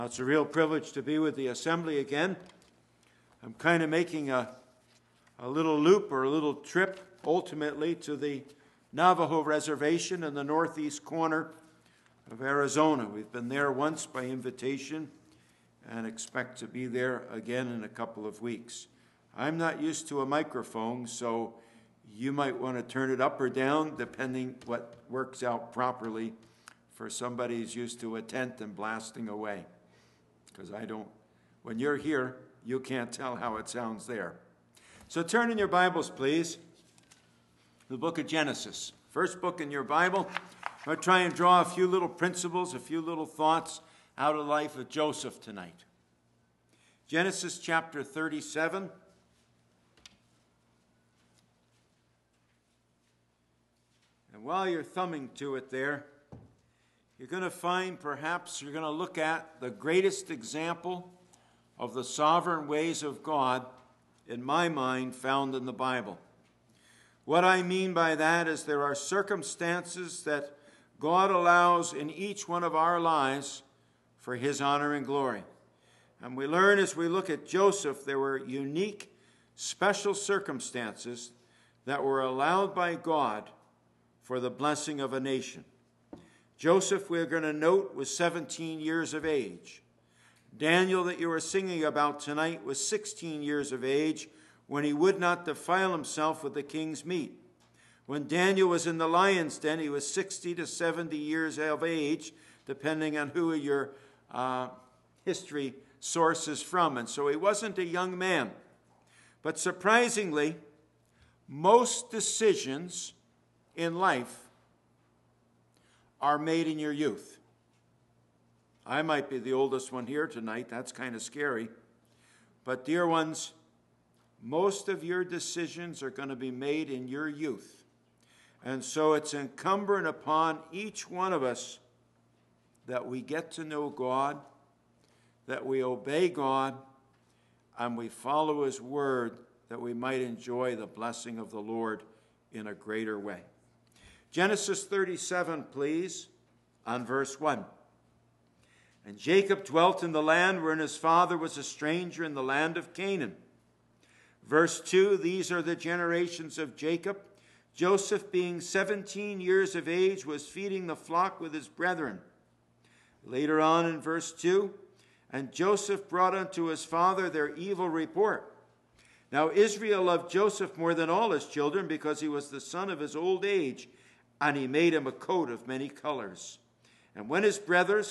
It's a real privilege to be with the assembly again. I'm kind of making a little loop or a little trip ultimately to the Navajo Reservation in the northeast corner of Arizona. We've been there once by invitation and expect to be there again in a couple of weeks. I'm not used to a microphone, so you might want to turn it up or down depending what works out properly for somebody who's used to a tent and blasting away. Because when you're here, you can't tell how it sounds there. So turn in your Bibles, please, the book of Genesis. First book in your Bible. I'll try and draw a few little principles, a few little thoughts out of the life of Joseph tonight. Genesis chapter 37. And while you're thumbing to it there, you're going to find, perhaps you're going to look at the greatest example of the sovereign ways of God, in my mind, found in the Bible. What I mean by that is there are circumstances that God allows in each one of our lives for his honor and glory. And we learn as we look at Joseph, there were unique, special circumstances that were allowed by God for the blessing of a nation. Joseph, we're going to note, was 17 years of age. Daniel, that you were singing about tonight, was 16 years of age when he would not defile himself with the king's meat. When Daniel was in the lion's den, he was 60 to 70 years of age, depending on who your history source is from. And so he wasn't a young man. But surprisingly, most decisions in life are made in your youth. I might be the oldest one here tonight. That's kind of scary. But dear ones, most of your decisions are going to be made in your youth. And so it's incumbent upon each one of us that we get to know God, that we obey God, and we follow his word, that we might enjoy the blessing of the Lord in a greater way. Genesis 37, please, on verse 1. And Jacob dwelt in the land wherein his father was a stranger in the land of Canaan. Verse 2, these are the generations of Jacob. Joseph, being 17 years of age, was feeding the flock with his brethren. Later on in verse 2, and Joseph brought unto his father their evil report. Now Israel loved Joseph more than all his children, because he was the son of his old age, and he made him a coat of many colors. And when his brethren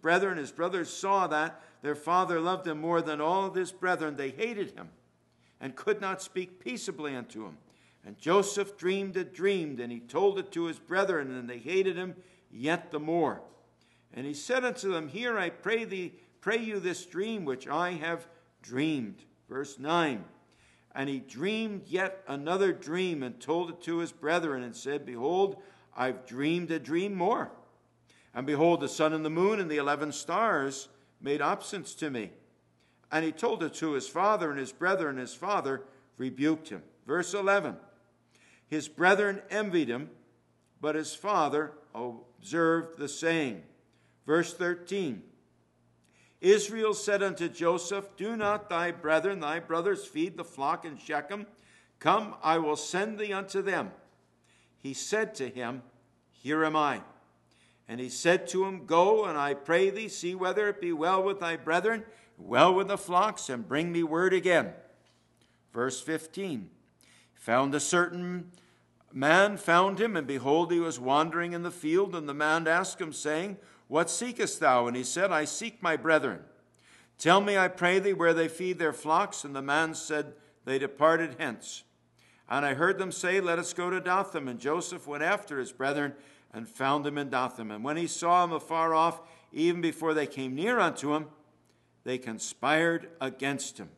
saw that their father loved him more than all of his brethren, they hated him and could not speak peaceably unto him. And Joseph dreamed a dream, and he told it to his brethren, and they hated him yet the more. And he said unto them, Hear, I pray you this dream which I have dreamed. Verse 9. And he dreamed yet another dream, and told it to his brethren, and said, Behold, I've dreamed a dream more. And behold, the sun and the moon and the 11 stars made obeisance to me. And he told it to his father and his brethren, and his father rebuked him. Verse 11. His brethren envied him, but his father observed the saying. Verse 13. Israel said unto Joseph, Do not thy brothers feed the flock in Shechem? Come, I will send thee unto them. He said to him, Here am I. And he said to him, Go, and I pray thee, see whether it be well with thy brethren, well with the flocks, and bring me word again. Verse 15. A certain man found him, and behold, he was wandering in the field, and the man asked him, saying, What seekest thou? And he said, I seek my brethren. Tell me, I pray thee, where they feed their flocks. And the man said, They departed hence. And I heard them say, Let us go to Dothan. And Joseph went after his brethren, and found them in Dothan. And when he saw them afar off, even before they came near unto him, they conspired against him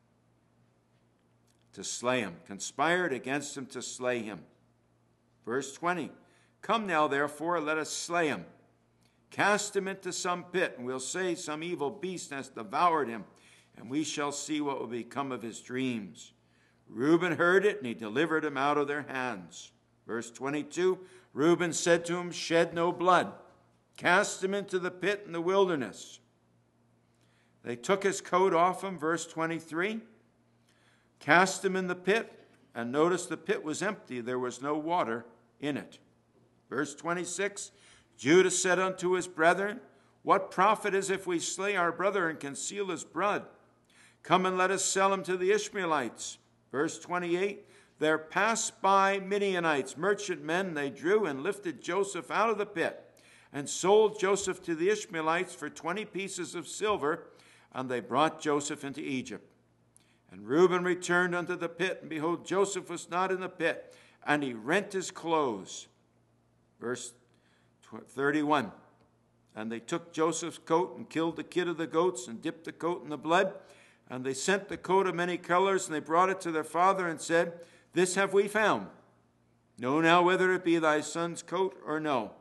to slay him. Conspired against him to slay him. Verse 20. Come now, therefore, let us slay him. Cast him into some pit, and we'll say some evil beast has devoured him, and we shall see what will become of his dreams. Reuben heard it, and he delivered him out of their hands. Verse 22, Reuben said to him, Shed no blood. Cast him into the pit in the wilderness. They took his coat off him, verse 23, cast him in the pit, and notice the pit was empty. There was no water in it. Verse 26, Judah said unto his brethren, what profit is if we slay our brother and conceal his blood? Come and let us sell him to the Ishmaelites. Verse 28, there passed by Midianites, merchantmen. They drew and lifted Joseph out of the pit and sold Joseph to the Ishmaelites for 20 pieces of silver, and they brought Joseph into Egypt. And Reuben returned unto the pit, and behold, Joseph was not in the pit, and he rent his clothes. Verse 31, and they took Joseph's coat and killed the kid of the goats and dipped the coat in the blood. And they sent the coat of many colors, and they brought it to their father and said, this have we found. Know now whether it be thy son's coat or no.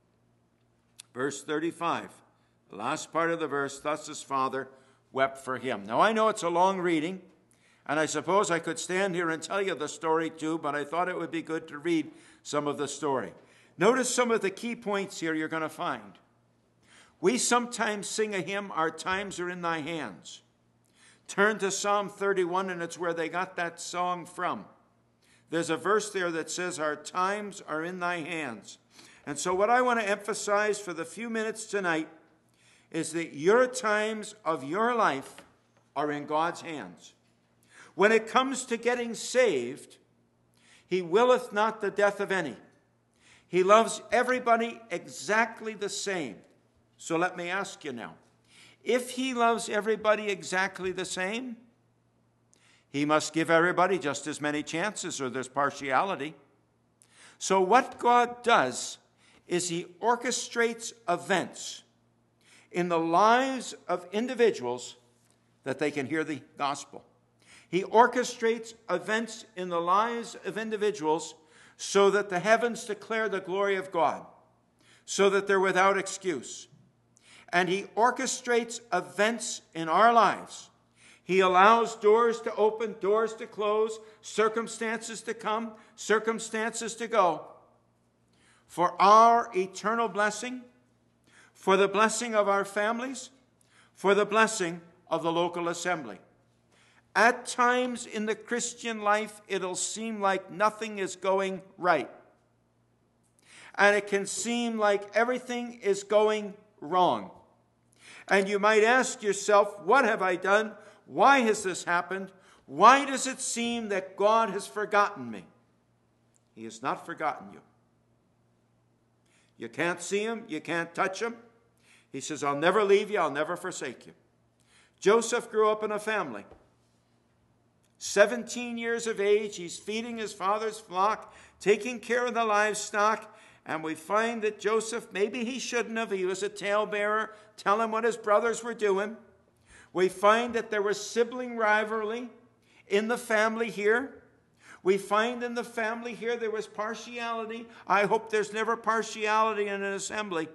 Verse 35, the last part of the verse, thus his father wept for him. Now I know it's a long reading, and I suppose I could stand here and tell you the story too, but I thought it would be good to read some of the story. Notice some of the key points here you're going to find. We sometimes sing a hymn, our times are in thy hands. Turn to Psalm 31, and it's where they got that song from. There's a verse there that says, our times are in thy hands. And so what I want to emphasize for the few minutes tonight is that your times of your life are in God's hands. When it comes to getting saved, he willeth not the death of any. He loves everybody exactly the same. So let me ask you now, if he loves everybody exactly the same, he must give everybody just as many chances, or there's partiality. So what God does is he orchestrates events in the lives of individuals that they can hear the gospel. He orchestrates events in the lives of individuals so that the heavens declare the glory of God, so that they're without excuse. And he orchestrates events in our lives. He allows doors to open, doors to close, circumstances to come, circumstances to go, for our eternal blessing, for the blessing of our families, for the blessing of the local assembly. At times in the Christian life, it'll seem like nothing is going right. And it can seem like everything is going wrong. And you might ask yourself, what have I done? Why has this happened? Why does it seem that God has forgotten me? He has not forgotten you. You can't see him. You can't touch him. He says, I'll never leave you. I'll never forsake you. Joseph grew up in a family. 17 years of age, he's feeding his father's flock, taking care of the livestock, and we find that Joseph, maybe he shouldn't have, he was a talebearer, tell him what his brothers were doing. We find that there was sibling rivalry in the family here. We find in the family here there was partiality. I hope there's never partiality in an assembly.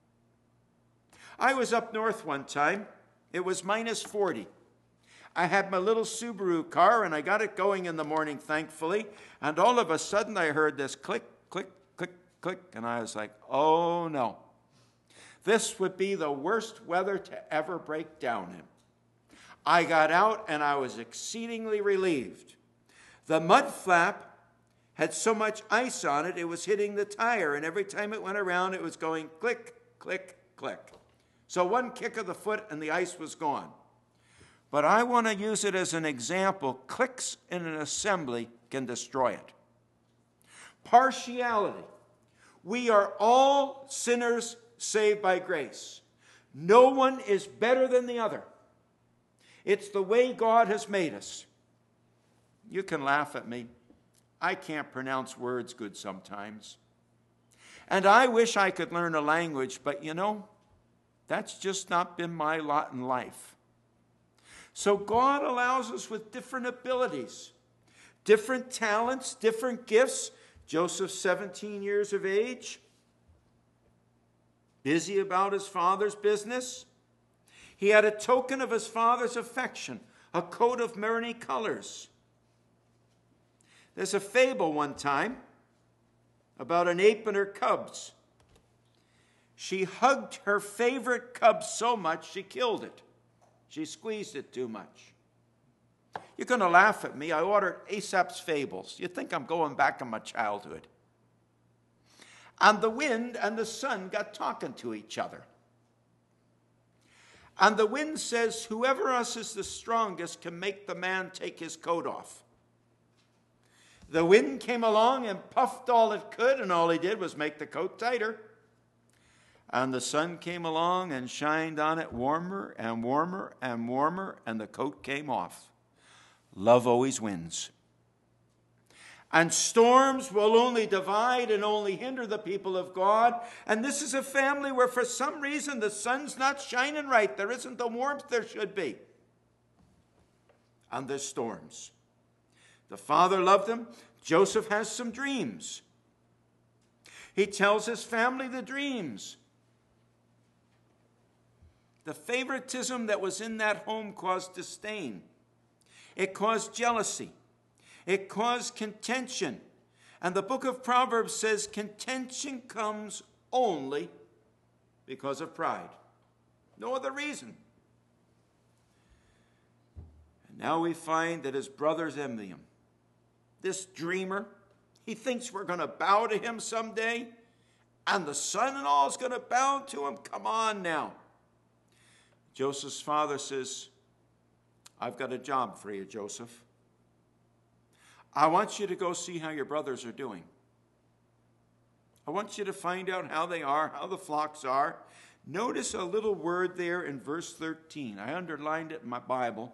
I was up north one time. It was minus 40. I had my little Subaru car, and I got it going in the morning, thankfully. And all of a sudden, I heard this click, click, click, click. And I was like, oh, no. This would be the worst weather to ever break down in. I got out, and I was exceedingly relieved. The mud flap had so much ice on it, it was hitting the tire. And every time it went around, it was going click, click, click. So one kick of the foot, and the ice was gone. But I want to use it as an example. Clicks in an assembly can destroy it. Partiality. We are all sinners saved by grace. No one is better than the other. It's the way God has made us. You can laugh at me. I can't pronounce words good sometimes. And I wish I could learn a language, but you know, that's just not been my lot in life. So God allows us with different abilities, different talents, different gifts. Joseph, 17 years of age, busy about his father's business. He had a token of his father's affection, a coat of many colors. There's a fable one time about an ape and her cubs. She hugged her favorite cub so much she killed it. She squeezed it too much. You're going to laugh at me. I ordered Aesop's Fables. You think I'm going back in my childhood. And the wind and the sun got talking to each other. And the wind says, whoever us is the strongest can make the man take his coat off. The wind came along and puffed all it could, and all he did was make the coat tighter. And the sun came along and shined on it warmer and warmer and warmer, and the coat came off. Love always wins. And storms will only divide and only hinder the people of God. And this is a family where for some reason the sun's not shining right. There isn't the warmth there should be. And there's storms. The father loved him. Joseph has some dreams. He tells his family the dreams. The favoritism that was in that home caused disdain. It caused jealousy. It caused contention. And the book of Proverbs says contention comes only because of pride. No other reason. And now we find that his brothers envy him. This dreamer, he thinks we're going to bow to him someday, and the son-in-law is going to bow to him. Come on now. Joseph's father says, I've got a job for you, Joseph. I want you to go see how your brothers are doing. I want you to find out how they are, how the flocks are. Notice a little word there in verse 13. I underlined it in my Bible.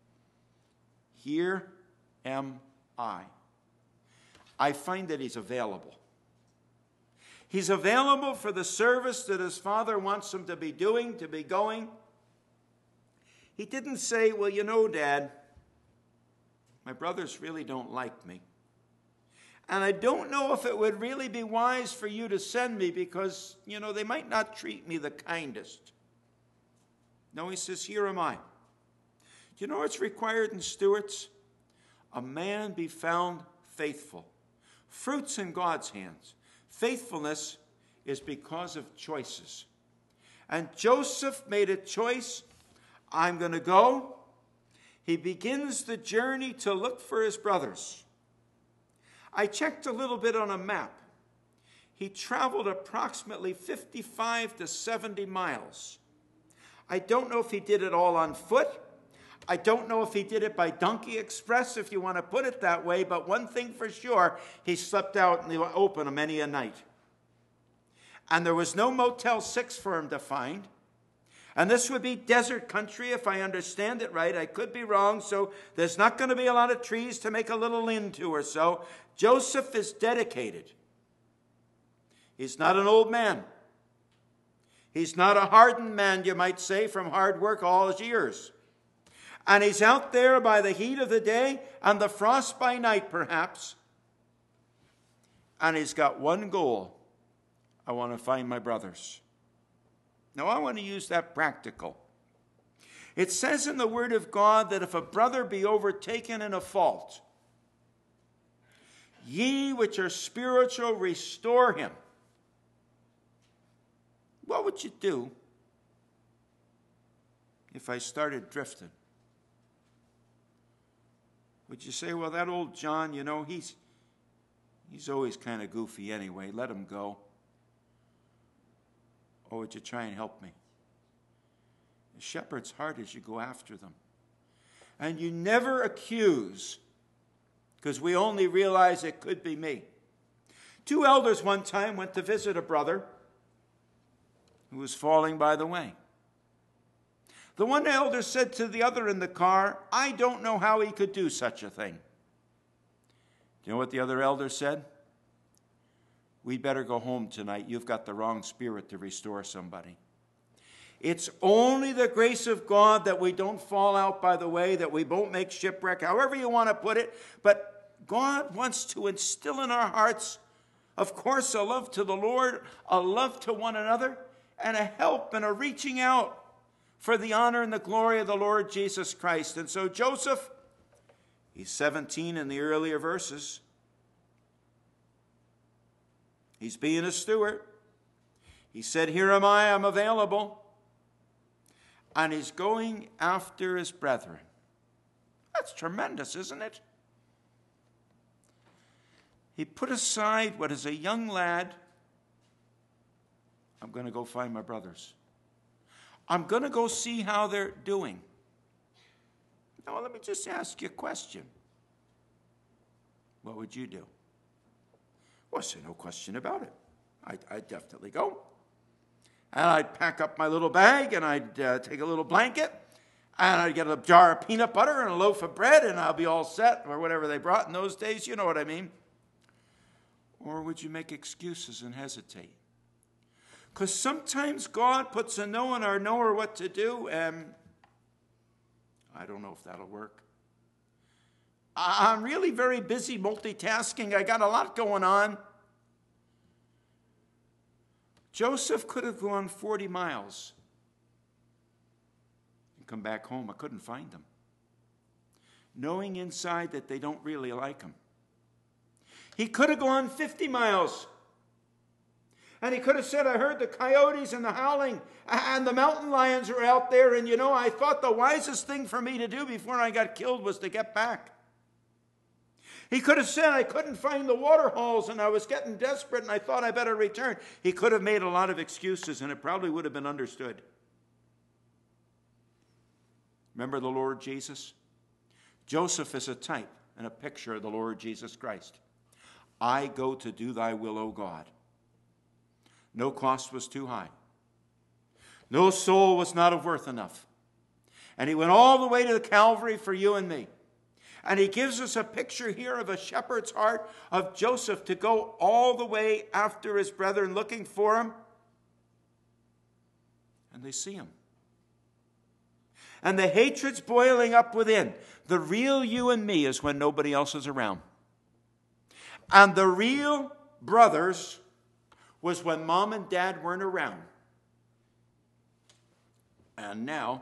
Here am I. I find that he's available. He's available for the service that his father wants him to be doing, to be going. He didn't say, well, you know, Dad, my brothers really don't like me. And I don't know if it would really be wise for you to send me because, you know, they might not treat me the kindest. No, he says, here am I. Do you know what's required in stewards? A man be found faithful. Fruit's in God's hands. Faithfulness is because of choices. And Joseph made a choice. I'm going to go. He begins the journey to look for his brothers. I checked a little bit on a map. He traveled approximately 55 to 70 miles. I don't know if he did it all on foot. I don't know if he did it by donkey express, if you want to put it that way, but one thing for sure, he slept out in the open many a night. And there was no Motel 6 for him to find. And this would be desert country, if I understand it right. I could be wrong, so there's not going to be a lot of trees to make a little lean-to or so. Joseph is dedicated. He's not an old man. He's not a hardened man, you might say, from hard work all his years. And he's out there by the heat of the day and the frost by night, perhaps. And he's got one goal. I want to find my brothers. Now, I want to use that practical. It says in the Word of God that if a brother be overtaken in a fault, ye which are spiritual restore him. What would you do if I started drifting? Would you say, well, that old John, you know, he's always kind of goofy anyway. Let him go. Or would you try and help me? The shepherd's heart is you go after them. And you never accuse, because we only realize it could be me. Two elders one time went to visit a brother who was falling by the way. The one elder said to the other in the car, I don't know how he could do such a thing. Do you know what the other elder said? We'd better go home tonight. You've got the wrong spirit to restore somebody. It's only the grace of God that we don't fall out by the way, that we won't make shipwreck, however you want to put it. But God wants to instill in our hearts, of course, a love to the Lord, a love to one another, and a help and a reaching out for the honor and the glory of the Lord Jesus Christ. And so Joseph, he's 17 in the earlier verses. He's being a steward. He said, here am I, I'm available. and he's going after his brethren. That's tremendous, isn't it? He put aside what is a young lad. I'm going to go find my brothers. I'm going to go see how they're doing. Now, let me just ask you a question. What would you do? Well, say no question about it. I'd definitely go. And I'd pack up my little bag, and I'd take a little blanket, and I'd get a jar of peanut butter and a loaf of bread, and I'll be all set, or whatever they brought in those days. You know what I mean. Or would you make excuses and hesitate? Because sometimes God puts a no in our knower what to do, and I don't know if that'll work. I'm really very busy multitasking. I got a lot going on. Joseph could have gone 40 miles and come back home. I couldn't find them. Knowing inside that they don't really like him. He could have gone 50 miles. And he could have said, I heard the coyotes and the howling and the mountain lions are out there. And you know, I thought the wisest thing for me to do before I got killed was to get back. He could have said, I couldn't find the water holes and I was getting desperate and I thought I better return. He could have made a lot of excuses and it probably would have been understood. Remember the Lord Jesus? Joseph is a type and a picture of the Lord Jesus Christ. I go to do thy will, O God. No cost was too high. No soul was not of worth enough. And he went all the way to the Calvary for you and me. And he gives us a picture here of a shepherd's heart of Joseph to go all the way after his brethren looking for him. And they see him. And the hatred's boiling up within. The real you and me is when nobody else is around. And the real brothers was when mom and dad weren't around. And now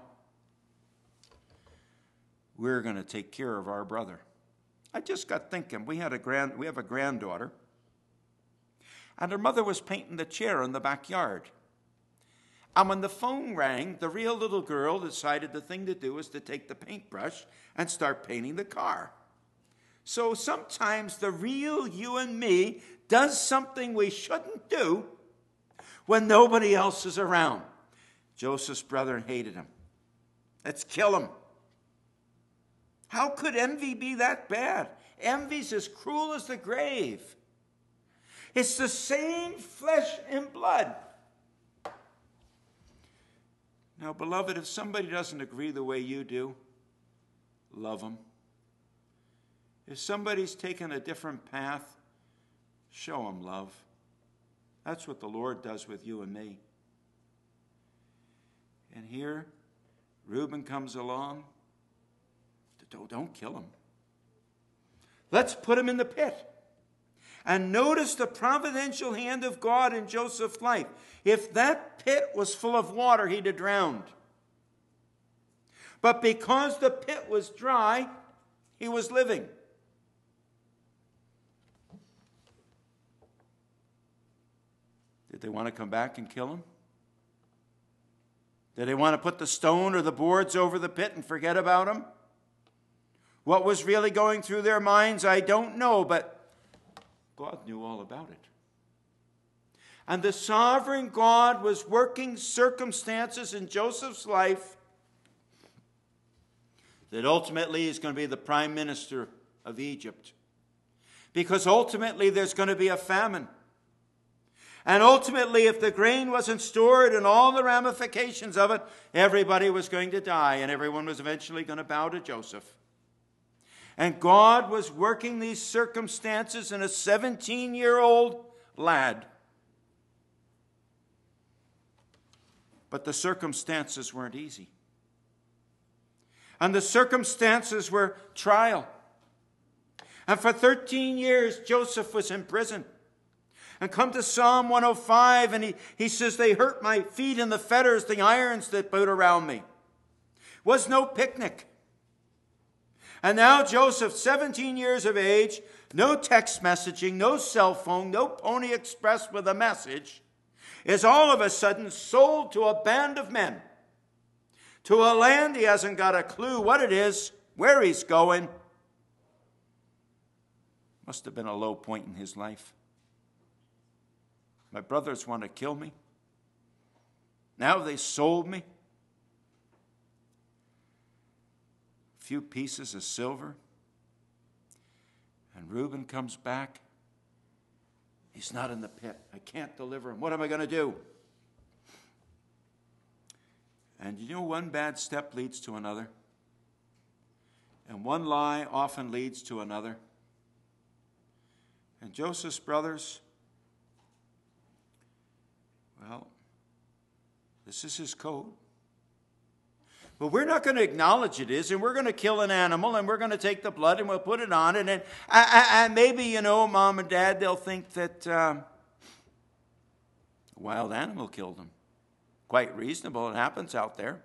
we're going to take care of our brother. I just got thinking, we have a granddaughter, and her mother was painting the chair in the backyard. And when the phone rang, the real little girl decided the thing to do was to take the paintbrush and start painting the car. So sometimes the real you and me does something we shouldn't do when nobody else is around. Joseph's brethren hated him. Let's kill him. How could envy be that bad? Envy's as cruel as the grave. It's the same flesh and blood. Now, beloved, if somebody doesn't agree the way you do, love them. If somebody's taken a different path, show them love. That's what the Lord does with you and me. And here, Reuben comes along. Don't kill him. Let's put him in the pit. And notice the providential hand of God in Joseph's life. If that pit was full of water, he'd have drowned. But because the pit was dry, he was living. Did they want to come back and kill him? Did they want to put the stone or the boards over the pit and forget about him? What was really going through their minds, I don't know, but God knew all about it. And the sovereign God was working circumstances in Joseph's life that ultimately is going to be the prime minister of Egypt. Because ultimately there's going to be a famine. And ultimately, if the grain wasn't stored and all the ramifications of it, everybody was going to die, and everyone was eventually going to bow to Joseph. And God was working these circumstances in a 17-year-old lad. But the circumstances weren't easy. And the circumstances were trial. And for 13 years, Joseph was in prison. And come to Psalm 105, and he says, they hurt my feet in the fetters, the irons that put around me. It was no picnic. And now Joseph, 17 years of age, no text messaging, no cell phone, no Pony Express with a message, is all of a sudden sold to a band of men to a land he hasn't got a clue what it is, where he's going. Must have been a low point in his life. My brothers want to kill me. Now they sold me. A few pieces of silver. And Reuben comes back. He's not in the pit. I can't deliver him. What am I going to do? And you know, one bad step leads to another. And one lie often leads to another. And Joseph's brothers, well, this is his code. But we're not going to acknowledge it is, and we're going to kill an animal, and we're going to take the blood, and we'll put it on it. And maybe, you know, Mom and Dad, they'll think that a wild animal killed him. Quite reasonable. It happens out there.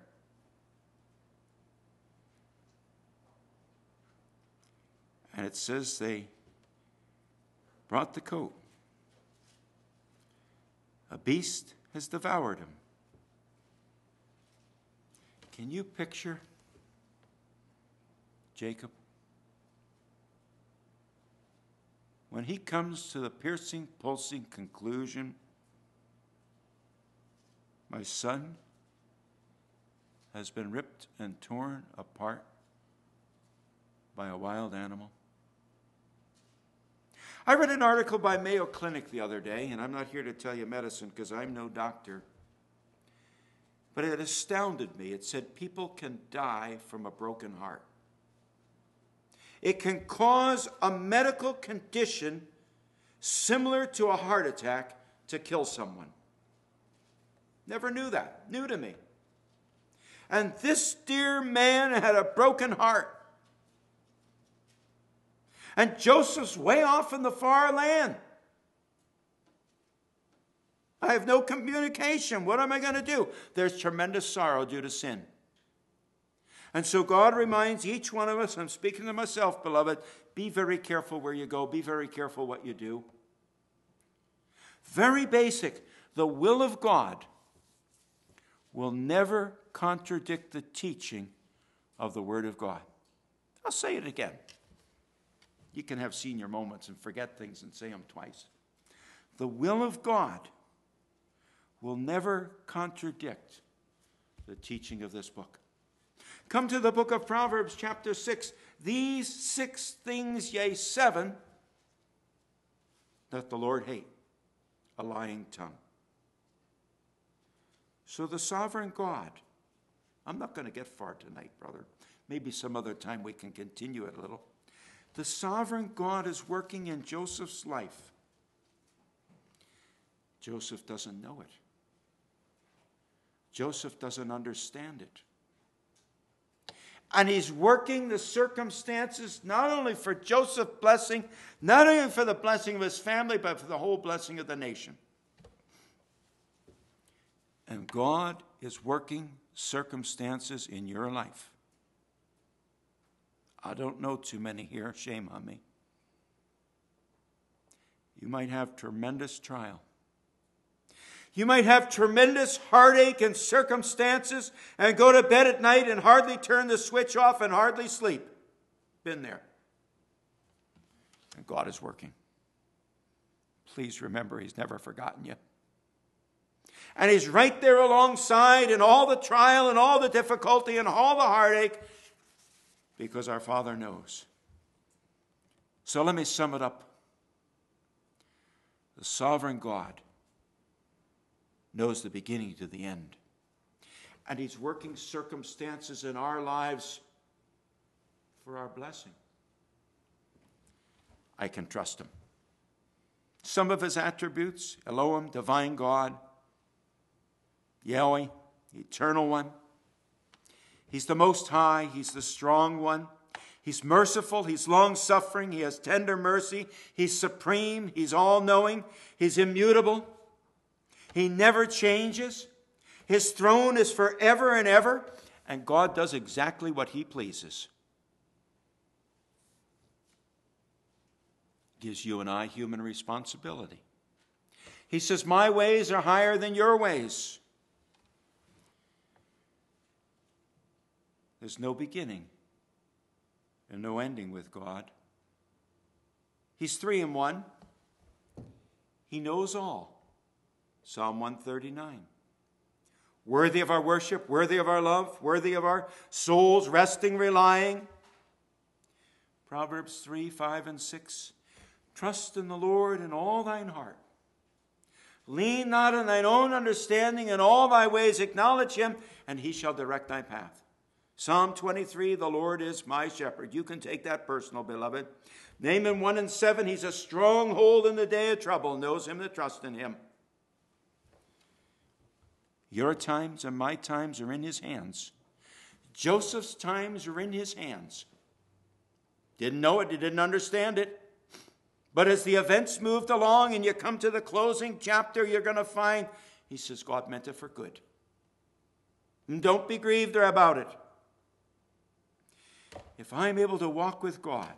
And it says they brought the coat. A beast has devoured him. Can you picture Jacob? When he comes to the piercing, pulsing conclusion, my son has been ripped and torn apart by a wild animal. I read an article by Mayo Clinic the other day, and I'm not here to tell you medicine because I'm no doctor, but it astounded me. It said people can die from a broken heart. It can cause a medical condition similar to a heart attack to kill someone. Never knew that. New to me. And this dear man had a broken heart. And Joseph's way off in the far land. I have no communication. What am I going to do? There's tremendous sorrow due to sin. And so God reminds each one of us, I'm speaking to myself, beloved, be very careful where you go. Be very careful what you do. Very basic. The will of God will never contradict the teaching of the Word of God. I'll say it again. You can have senior moments and forget things and say them twice. The will of God will never contradict the teaching of this book. Come to the book of Proverbs, chapter 6. These 6 things, yea, 7, doth the Lord hate, a lying tongue. So the sovereign God, I'm not going to get far tonight, brother. Maybe some other time we can continue it a little. The sovereign God is working in Joseph's life. Joseph doesn't know it. Joseph doesn't understand it. And he's working the circumstances not only for Joseph's blessing, not only for the blessing of his family, but for the whole blessing of the nation. And God is working circumstances in your life. I don't know too many here. Shame on me. You might have tremendous trial. You might have tremendous heartache and circumstances and go to bed at night and hardly turn the switch off and hardly sleep. Been there. And God is working. Please remember, He's never forgotten you. And He's right there alongside in all the trial and all the difficulty and all the heartache because our Father knows. So let me sum it up. The sovereign God knows the beginning to the end. And He's working circumstances in our lives for our blessing. I can trust Him. Some of His attributes, Elohim, divine God, Yahweh, eternal one. He's the Most High. He's the strong one. He's merciful. He's long-suffering. He has tender mercy. He's supreme. He's all-knowing. He's immutable. He never changes. His throne is forever and ever. And God does exactly what He pleases. Gives you and I human responsibility. He says, my ways are higher than your ways. There's no beginning and no ending with God. He's 3 in 1. He knows all. Psalm 139. Worthy of our worship, worthy of our love, worthy of our souls resting, relying. Proverbs 3, 5, and 6. Trust in the Lord in all thine heart. Lean not on thine own understanding, in all thy ways acknowledge him, and he shall direct thy path. Psalm 23, the Lord is my shepherd. You can take that personal, beloved. Nahum 1 and 7, he's a stronghold in the day of trouble, knows him that trust in him. Your times and my times are in his hands. Joseph's times are in his hands. Didn't know it, he didn't understand it. But as the events moved along and you come to the closing chapter, you're going to find, he says, God meant it for good. And don't be grieved about it. If I'm able to walk with God,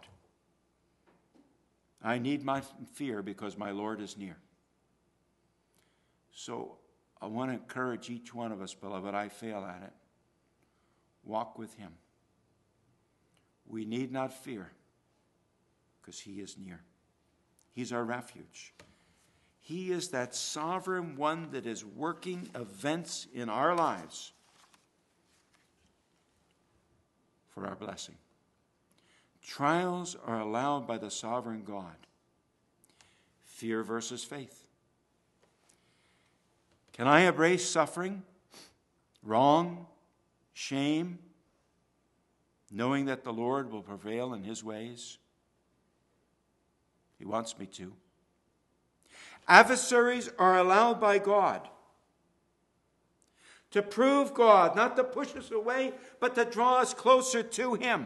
I need my fear because my Lord is near. So I want to encourage each one of us, beloved, I fail at it. Walk with him. We need not fear because he is near. He's our refuge. He is that sovereign one that is working events in our lives for our blessing. Trials are allowed by the sovereign God. Fear versus faith. Can I embrace suffering, wrong, shame, knowing that the Lord will prevail in his ways? He wants me to. Adversaries are allowed by God to prove God, not to push us away, but to draw us closer to him.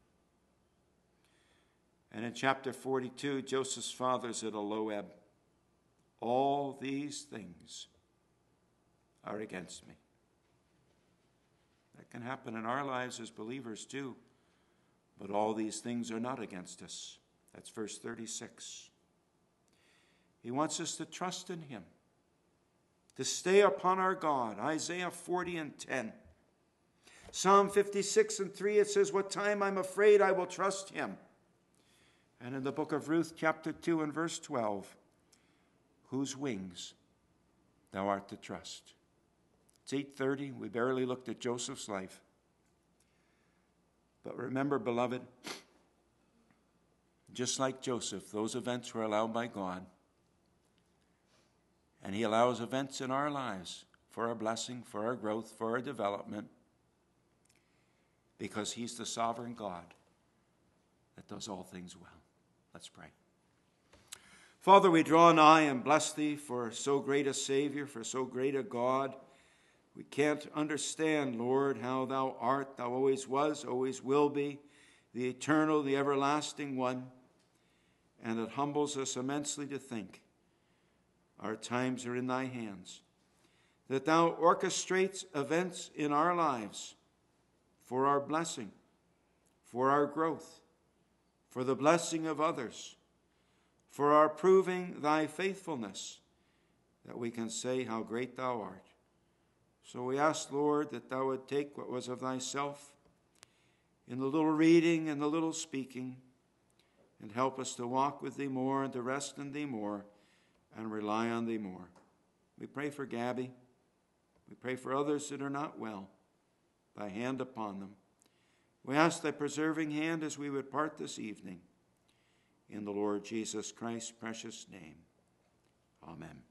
And in chapter 42, Joseph's father's at a low ebb. All these things are against me. That can happen in our lives as believers too. But all these things are not against us. That's verse 36. He wants us to trust in him, to stay upon our God. Isaiah 40 and 10. Psalm 56 and 3, it says, what time I'm afraid, I will trust him. And in the book of Ruth, chapter 2 and verse 12, whose wings thou art to trust. It's 8:30. We barely looked at Joseph's life. But remember, beloved, just like Joseph, those events were allowed by God. And he allows events in our lives for our blessing, for our growth, for our development, because he's the sovereign God that does all things well. Let's pray. Father, we draw nigh and bless thee for so great a Savior, for so great a God. We can't understand, Lord, how thou art, thou always was, always will be, the eternal, the everlasting one. And it humbles us immensely to think our times are in thy hands, that thou orchestrates events in our lives for our blessing, for our growth, for the blessing of others, for our proving thy faithfulness, that we can say how great thou art. So we ask, Lord, that thou would take what was of thyself in the little reading and the little speaking, and help us to walk with thee more and to rest in thee more and rely on thee more. We pray for Gabby. We pray for others that are not well. Thy hand upon them. We ask thy preserving hand as we would part this evening. In the Lord Jesus Christ's precious name. Amen.